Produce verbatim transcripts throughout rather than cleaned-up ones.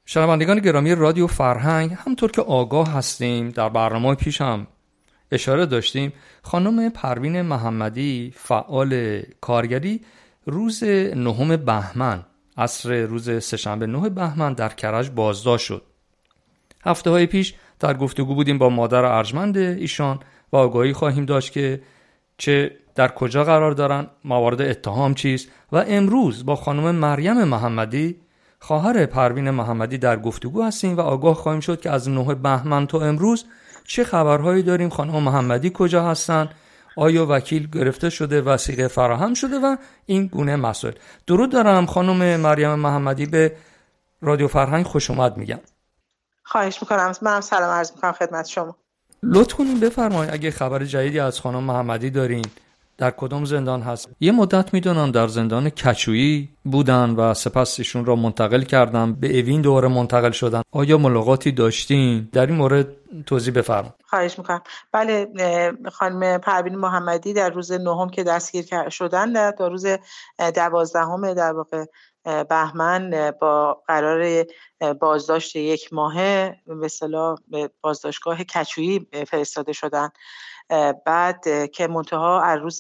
شنوندگان گرامی رادیو فرهنگ، همطور که آگاه هستیم در برنامه پیش هم اشاره داشتیم، خانم پروین محمدی فعال کارگری روز نهم بهمن عصر روز سه‌شنبه نه بهمن در کرج بازداشت شد. هفته های پیش در گفتگو بودیم با مادر ارجمند ایشان و آگاهی خواهیم داشت که چه در کجا قرار دارن، موارد اتهام چیست، و امروز با خانم مریم محمدی خواهر پروین محمدی در گفتگو هستیم و آگاه خواهیم شد که از نه بهمن تا امروز چه خبرهایی داریم، خانم محمدی کجا هستن، آیا وکیل گرفته شده، وثیقه فراهم شده و این گونه مسائل. درود دارم خانم مریم محمدی، به رادیو فرهنگ خوش اومد میگم. خواهش میکنم. منم سلام عرض میکنم خدمت شما. لطف کنین بفرمایید اگه خبر جدیدی از خانم محمدی دارین، در کدام زندان هست؟ یه مدت میدونم در زندان کچویی بودن و سپس ایشون را منتقل کردن به اوین، دوباره منتقل شدن. آیا ملاقاتی داشتین؟ در این مورد توضیح بفرمایید. خواهش میکنم. بله، خانم پروین محمدی در روز نهم که دستگیر شدن، در روز دوازدهم در واقع بهمن با قرار بازداشت یک ماهه به اصطلاح بازداشتگاه کچویی فرستاده شدن. بعد که منتها از روز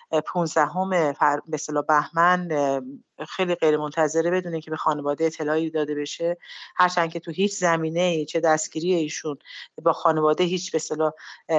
پانزدهم به اصطلاح بهمن خیلی غیر منتظره بدون اینکه به خانواده اطلاعی داده بشه، هرچند که تو هیچ زمینه چه دستگیری ایشون با خانواده هیچ به اصطلاح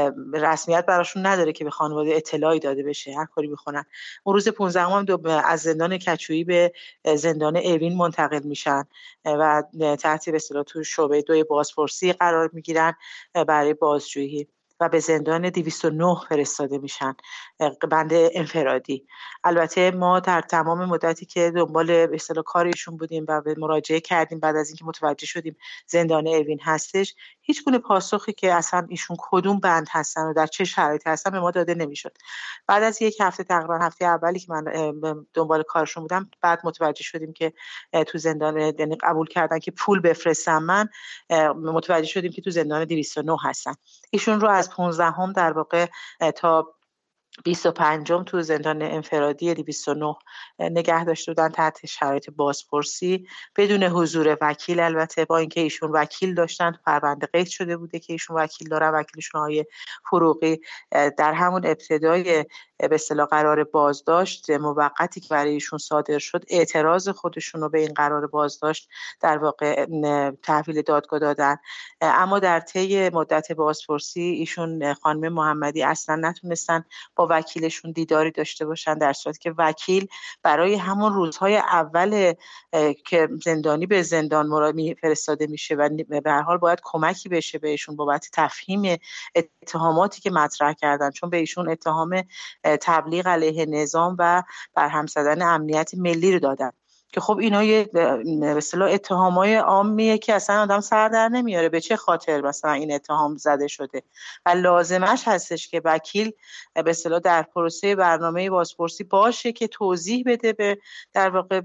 رسمیت براشون نداره که به خانواده اطلاعی داده بشه، هر کاری بخونن. اون روز پانزدهم هم از زندان کچویی به زندان اوین منتقل میشن و تحت به اصطلاح تو شعبه دوی بازپرسی قرار میگیرن برای بازجویی و به زندان دویست و نه فرستاده میشن، بند انفرادی. البته ما در تمام مدتی که دنبال به اصطلاح کارشون بودیم و به مراجعه کردیم بعد از اینکه متوجه شدیم زندان اوین هستش، هیچ گونه پاسخی که اصلا ایشون کدوم بند هستن و در چه شرایطی هستن به ما داده نمیشد. بعد از یک هفته، تقریبا هفته اولی که من دنبال کارشون بودم، بعد متوجه شدیم که تو زندان، یعنی قبول کردن که پول بفرستم، من متوجه شدیم که تو زندان دویست و نه هستن. ایشون رو از پانزدهم در واقع تا بیست و پنجم تو زندان انفرادی دویست و نه نگه داشته بودن تحت شرایط بازپرسی بدون حضور وکیل. البته با اینکه ایشون وکیل داشتن، پرونده قید شده بوده که ایشون وکیل دارن، وکیلشون آقای فروغی در همون ابتدای به اصطلاح قرار بازداشت موقتی که برای ایشون صادر شد، اعتراض خودشون رو به این قرار بازداشت در واقع تحویل دادگاه دادن. اما در طی مدت بازپرسی ایشون خانم محمدی اصلا نتونستن با وکیلشون دیداری داشته باشن، در صورتی که وکیل برای همون روزهای اول که زندانی به زندان فرستاده میشه و به هر حال باید کمکی بشه بهشون بابت تفهیم اتهاماتی که مطرح کردن، چون به ایشون اتهام تبلیغ علیه نظام و برهم زدن امنیت ملی رو دادن که خب اینا یه به اصطلاح اتهامای عامیه که اصلا آدم سر در نمیاره به چه خاطر مثلا این اتهام زده شده و لازمش هستش که وکیل به اصطلاح در پروسه برنامه بازپرسی باشه که توضیح بده به در واقع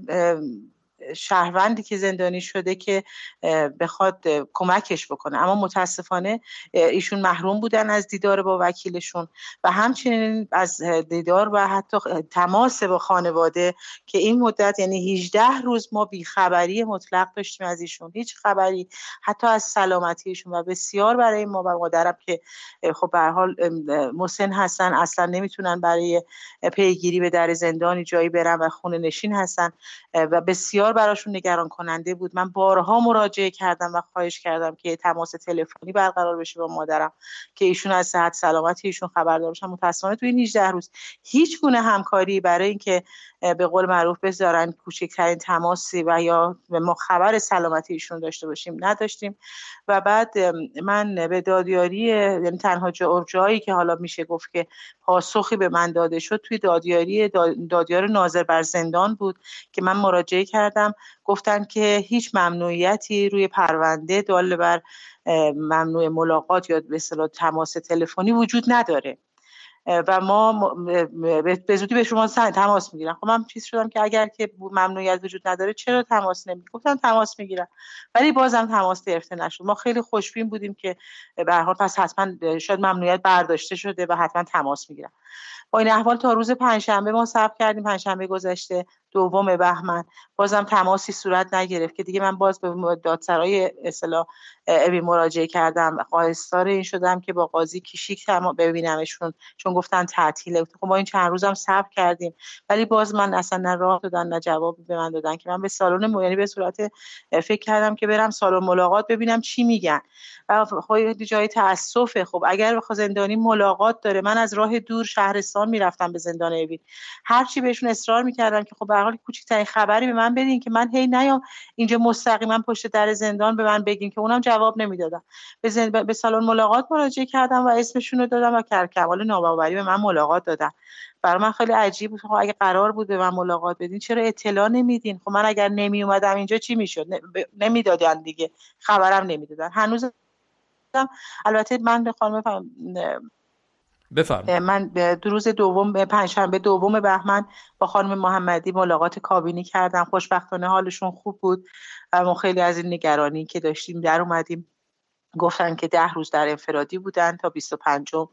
شهروندی که زندانی شده که بخواد کمکش بکنه. اما متاسفانه ایشون محروم بودن از دیدار با وکیلشون و همچنین از دیدار و حتی تماس با خانواده که این مدت، یعنی هجده روز ما بیخبری مطلق داشتیم از ایشون، هیچ خبری حتی از سلامتیشون. و بسیار برای ما و مادرم که خب به هر حال مسن هستن، اصلا نمیتونن برای پیگیری به در زندانی جایی برن و خونه نشین هستن و بسیار براشون نگران کننده بود. من بارها مراجعه کردم و خواهش کردم که تماس تلفنی برقرار بشه با مادرم که ایشون از صحت سلامتی ایشون خبردار بشن. متأسفانه توی این هجده روز هیچ گونه همکاری برای اینکه به قول معروف بذارن کوچکترین تماسی و یا ما خبر سلامتی ایشون داشته باشیم نداشتیم. و بعد من به دادیاری، یعنی تنها جایی که حالا میشه گفت که پاسخی به من داده شد توی دادیاری دادیار ناظر بر زندان بود که من مراجعه کردم. گفتن که هیچ ممنوعیتی روی پرونده دال بر ممنوع ملاقات یا به اصطلاح تماس تلفنی وجود نداره و ما به زودی به شما تماس میگیرن. خب من چیز شدم که اگر که ممنوعیت وجود نداره چرا تماس نمیگیرن؟ گفتن تماس میگیرن، ولی بازم تماس گرفته نشد. ما خیلی خوشبین بودیم که به هر حال پس حتما شاید ممنوعیت برداشته شده و حتما تماس میگیرن. با این احوال تا روز پنجشنبه ما صبر کردیم، پنجشنبه گذشته دوم بهمن بازم تماسی صورت نگرفت که دیگه من باز به دادسرای اصطلاح ابی مراجعه کردم، خواستار این شدم که با قاضی کیشیک ببینمشون چون گفتن تعطیله. خب ما این چند روزم صبر کردیم ولی باز من اصلا نه راه دادن نه جواب به من دادن که من به سالن یعنی به صورت فکر کردم که برم سالن ملاقات ببینم چی میگن و خب جای تاسفه. خب اگر بخواد زندانی ملاقات داره، من از راه دور شهرستان میرفتم به زندان اوین، هر چی بهشون اصرار میکردم که خب به هر حال کوچیک‌ترین خبری به من بدین که من هی نیام اینجا مستقیما پشت در زندان به من بگین، که اونم جواب نمیدادن. به زن... به سالن ملاقات مراجعه کردم و اسمشون رو دادم و کرکمال ناباوری به من ملاقات دادن. برای من خیلی عجیب بود، خب اگه قرار بود به من ملاقات بدین چرا اطلاع نمیدین؟ خب من اگر نمی اومدم اینجا چی میشد؟ نمیدادن دیگه، خبرم نمیدادن. هنوز البته من به خانم بفرمایید. من دو روز دوم پنجشنبه دوم بهمن با خانم محمدی ملاقات کابینی کردم. خوشبختانه حالشون خوب بود. ما خیلی از این نگرانی که داشتیم در اومدیم. گفتن که ده روز در انفرادی بودن تا بیست و پنجم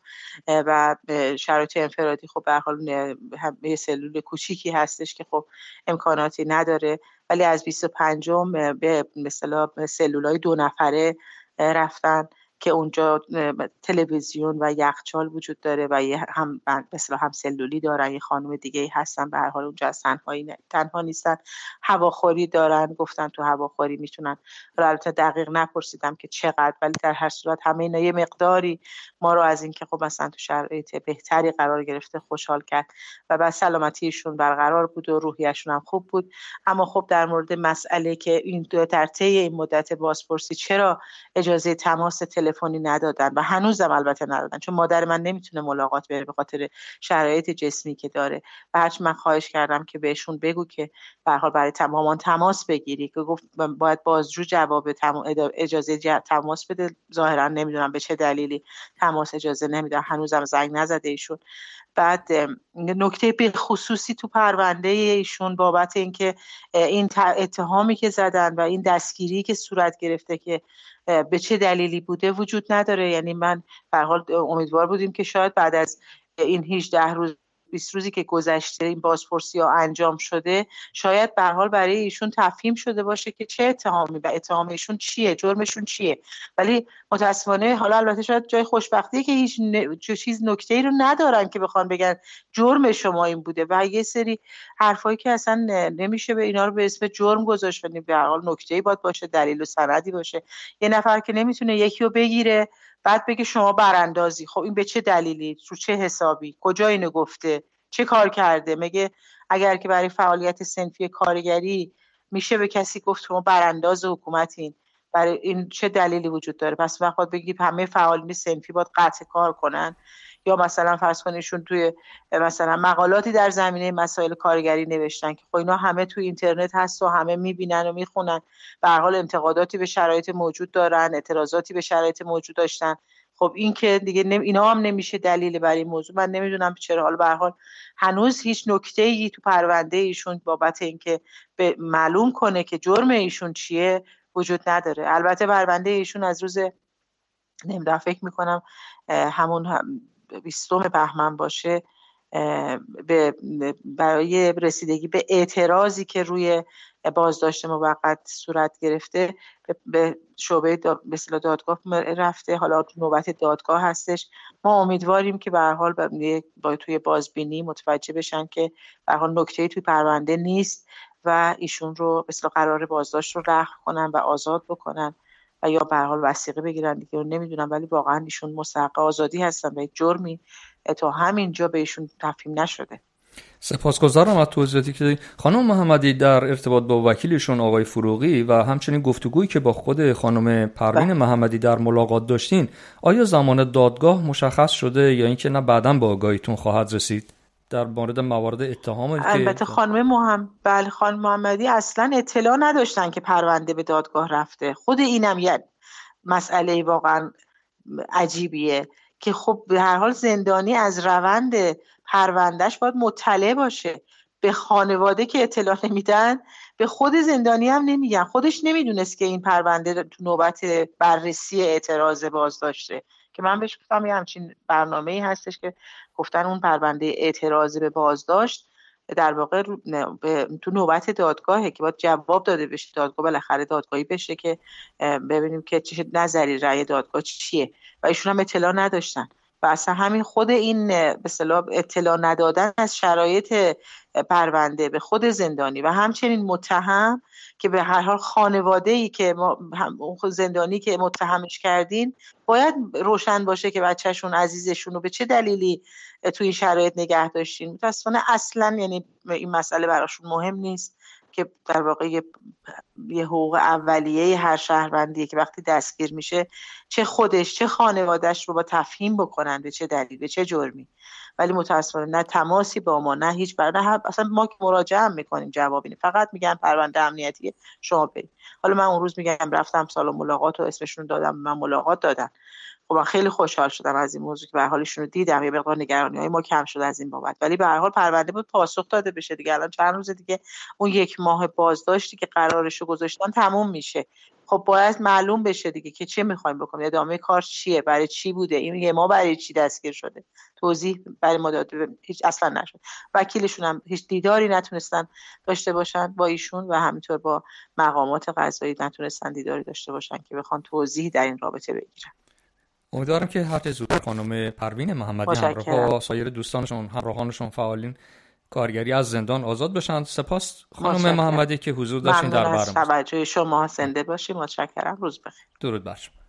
و شرایط انفرادی خب به هر حال یه سلول کوچیکی هستش که خب امکاناتی نداره، ولی از بیست و پنجم به مثلا سلولای دو نفره رفتن که اونجا تلویزیون و یخچال وجود داره و یه هم مثلا هم سلولی دارن، یه خانم دیگه ای هستن به هر حال اونجا از تنهایی نه. تنها نیستن. هواخوری دارن، گفتن تو هواخوری میتونن، البته دقیق نپرسیدم که چقدر، ولی در هر صورت همه اینا یه مقداری ما رو از این که خب مثلا تو شرایط بهتری قرار گرفته خوشحال کرد و بعد سلامتیشون برقرار بود و روحیه‌شون هم خوب بود. اما خب در مورد مسئله که این دو در طی این مدت بازپرسی چرا اجازه تماس تلفنی ندادن و هنوزم البته ندادن، چون مادر من نمیتونه ملاقات بره به خاطر شرایط جسمی که داره و هرچی من خواهش کردم که بهشون بگو که به هر حال برای تمامان تماس بگیری، که گفت باید بازجو جواب اجازه تماس بده. ظاهرا نمیدونم به چه دلیلی تماس اجازه نمیدن، هنوزم زنگ نزده ایشون. بعد نکته به خصوصی تو پرونده ایشون بابت اینکه این اتهامی که زدن و این دستگیری که صورت گرفته که به چه دلیلی بوده وجود نداره. یعنی من به هر حال امیدوار بودیم که شاید بعد از این هجده روز بیست روزی که گذشته این بازپرسی ها انجام شده شاید به هر حال برای ایشون تفهیم شده باشه که چه اتهامی و اتهام ایشون چیه، جرمشون چیه. ولی متاسفانه حالا البته شاید جای خوشبختیه که هیچ ن... چیز نکته‌ای رو ندارن که بخوان بگن جرم شما این بوده و یه سری حرفایی که اصلا نمیشه به اینا رو به اسم جرم گذاشت. به هر حال نکته‌ای باید باشه، دلیل و سندی باشه. یه نفر که نمیتونه یکی رو بگیره بعد بگه شما براندازی، خب این به چه دلیلی، رو چه حسابی، کجا اینو گفته، چه کار کرده؟ مگه اگر که برای فعالیت صنفی کارگری میشه به کسی گفت شما برانداز حکومتین، برای این چه دلیلی وجود داره؟ پس وقت بگید همه فعالین صنفی باید قطع کار کنن؟ یا مثلا فرض کنیشون توی مثلا مقالاتی در زمینه مسائل کارگری نوشتن که خب اینا همه توی اینترنت هست و همه میبینن و میخونن، به هر حال انتقاداتی به شرایط موجود دارن، اعتراضاتی به شرایط موجود داشتن. خب این که دیگه نم... اینا هم نمیشه دلیل برای این موضوع. من نمیدونم چرا حالا به هر حال هنوز هیچ نکته‌ای تو پرونده ایشون بابت اینکه به معلوم کنه که جرم ایشون چیه وجود نداره. البته پرونده ایشون از روز نمیدونم فکر میکنم همون هم بیستم بهمن باشه به برای رسیدگی به اعتراضی که روی بازداشت موقت صورت گرفته به شعبه به اصطلاح دادگاه رفته. حالا نوبت دادگاه هستش. ما امیدواریم که به هر حال با توی بازبینی متوجه بشن که به هر حال نکته‌ای توی پرونده نیست و ایشون رو به اصطلاح قرار بازداشت رو رها کنن و آزاد بکنن و یا به هر حال وثیقه بگیرن دیگه رو نمیدونم، ولی واقعا ایشون مستحق آزادی هستن و جرمی تا همینجا بهشون تفهیم نشده. سپاسگزارم از توضیحاتی که خانم محمدی در ارتباط با وکیلشون آقای فروغی و همچنین گفتگویی که با خود خانم پروین محمدی در ملاقات داشتین. آیا زمان دادگاه مشخص شده یا اینکه نه بعداً با آگاهیتون خواهد رسید در مورد موارد اتهام؟ البته خانم محمد بله خانم محمدی اصلا اطلاع نداشتن که پرونده به دادگاه رفته. خود اینم یه مسئله واقعا عجیبیه که خب به هر حال زندانی از روند پروندهش باید مطلع باشه. به خانواده که اطلاع نمیدن، به خود زندانی هم نمیگن. خودش نمیدونست که این پرونده تو نوبت بررسی اعتراض بازداشته، که من بهش گفتم یه همچین برنامه‌ای هستش که گفتن اون پرونده اعتراضی به بازداشت در واقع تو نوبت دادگاهه که باید جواب داده بشه، دادگاه بالاخره دادگاهی بشه که ببینیم که چه نظری رأی دادگاه چیه و ایشون هم اطلاع نداشتن و اصلا همین خود این به اصطلاح اطلاع ندادن از شرایط پرونده به خود زندانی و همچنین متهم که به هر حال خانواده‌ای که ما اون زندانی که متهمش کردین باید روشن باشه که بچه‌شون عزیزشون رو به چه دلیلی توی این شرایط نگه داشتین. متأسفانه اصلا یعنی این مسئله براشون مهم نیست که در واقع یه, یه حقوق اولیه هر شهروندیه که وقتی دستگیر میشه چه خودش چه خانواده‌اش رو با تفهیم بکنن به چه دلیل به چه جرمی. ولی متأسفانه نه تماسی با ما نه هیچ بر نه اصلا ما که مراجعه هم میکنیم جوابی نه، فقط میگن پرونده امنیتی شما برید. حالا من اون روز میگم رفتم سالن ملاقات و اسمشون دادم، من ملاقات دادن. خب من خیلی خوشحال شدم از این موضوع که به هر حالشون رو دیدم، یه مقدار نگرانی‌های ما کم شد از این بابت، ولی به هر حال پرونده بود پاسخ داده بشه دیگه. الان چند روز دیگه اون یک ماه بازداشتی که قرارشو گذاشتن تموم میشه. خب باید معلوم بشه دیگه که چه میخوایم بکنیم، ادامه کار چیه، برای چی بوده این یه ما برای چی دستگیر شده، توضیح برای ما داده هیچ اصلا نشد. وکیلشون هم هیچ دیداری نتونستن داشته باشن با ایشون و همینطور با مقامات قضایی نتونستن دیداری داشته باشن که بخوان توضیح در این رابطه بگیرن. امیدوارم که هر چه زودتر خانم پروین محمدی همراه با سایر دوستانشون همراهانشون فعالین کارگری از زندان آزاد بشن. سپاس خانم مشکرم. محمدی که حضور داشتین در برنامه. ممنون از توجه شما، زنده باشید. متشکرم. روز بخیر. درود بر شما.